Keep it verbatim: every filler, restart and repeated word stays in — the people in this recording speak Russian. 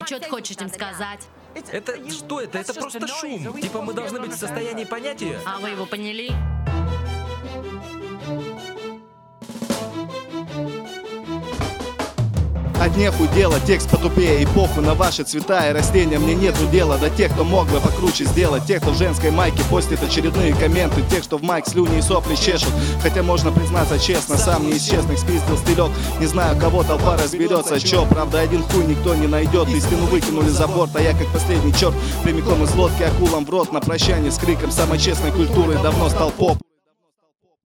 что ты хочешь им сказать? Это что это? Это просто шум. Типа мы должны быть в состоянии понять ее. А вы его поняли? А нехуй делать, текст потупее и похуй на ваши цвета и растения. Мне нету дела до тех, кто мог бы покруче сделать. Тех, кто в женской майке постит очередные комменты. Тех, что в майк слюни и сопли чешут. Хотя можно признаться честно, сам не из честных спиздил стилек. Не знаю, кого толпа разберется, чё. Правда, один хуй никто не найдет. Истину выкинули за борт, а я как последний черт прямиком из лодки акулам в рот. На прощание с криком самой честной культуры давно стал поп.